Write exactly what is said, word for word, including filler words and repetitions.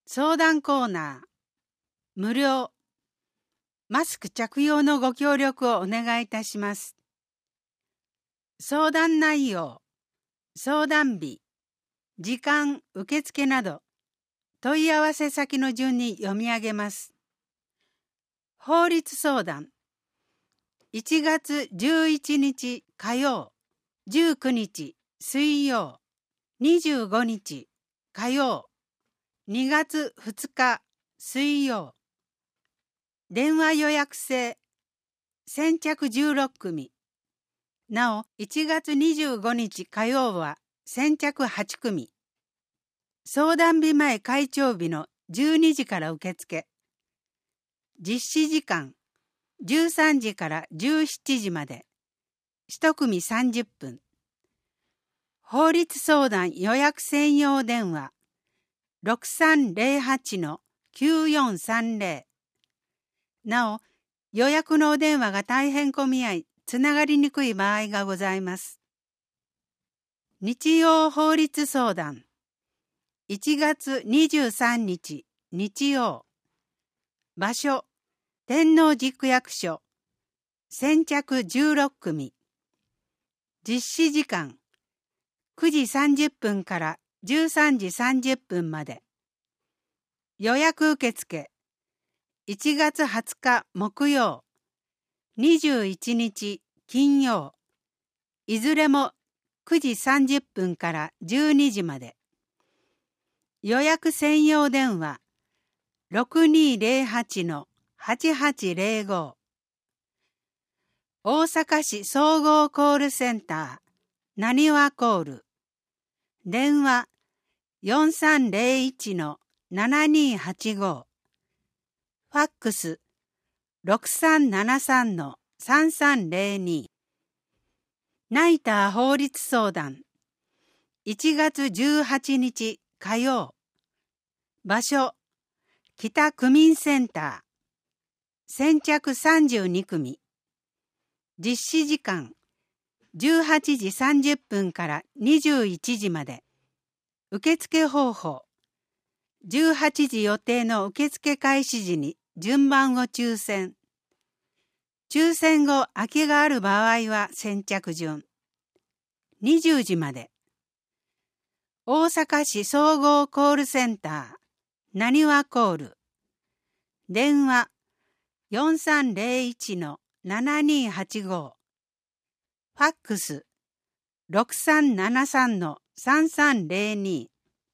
相談コーナー、無料。マスク着用のご協力をお願いいたします。相談内容、相談日、時間、受付など、問い合わせ先の順に読み上げます。法律相談、いちがつじゅういちにち火曜、じゅうくにち水曜、にじゅうごにち火曜、にがつふつか水曜。電話予約制、先着じゅうろっくみ。なお、いちがつにじゅうごにち火曜は先着はちくみ。相談日前開帳日のじゅうにじから受付。実施時間、じゅうさんじからじゅうしちじまで。いちくみさんじゅっぷん。法律相談予約専用電話、ろくさんぜろはちのきゅうよんさんぜろ。なお、予約のお電話が大変混み合い、つながりにくい場合がございます。日曜法律相談。いちがつにじゅうさんにち日曜。場所、天王寺区役所。先着じゅうろっくみ。実施時間、くじさんじゅっぷんからじゅうさんじさんじゅっぷんまで。予約受付、いちがつはつか木曜、にじゅういちにち金曜、いずれもくじさんじゅっぷんからじゅうにじまで。予約専用電話、ろくにぜろはちのはちはちぜろご。大阪市総合コールセンター、なにわコール。電話、よんさんぜろいちのななにはちご。ファックス、ろくさんななさんのさんさんぜろに。ナイター法律相談。いちがつじゅうはちにち火曜。場所、北区民センター。先着さんじゅうにくみ。実施時間、じゅうはちじさんじゅっぷんからにじゅういちじまで。受付方法、じゅうはちじ予定の受付開始時に順番を抽選。抽選後空きがある場合は先着順。にじゅうじまで。大阪市総合コールセンター、なにわコール。電話、よんさんぜろいちのななにはちご。ファックス、ろくさんななさんのさんさんぜろに。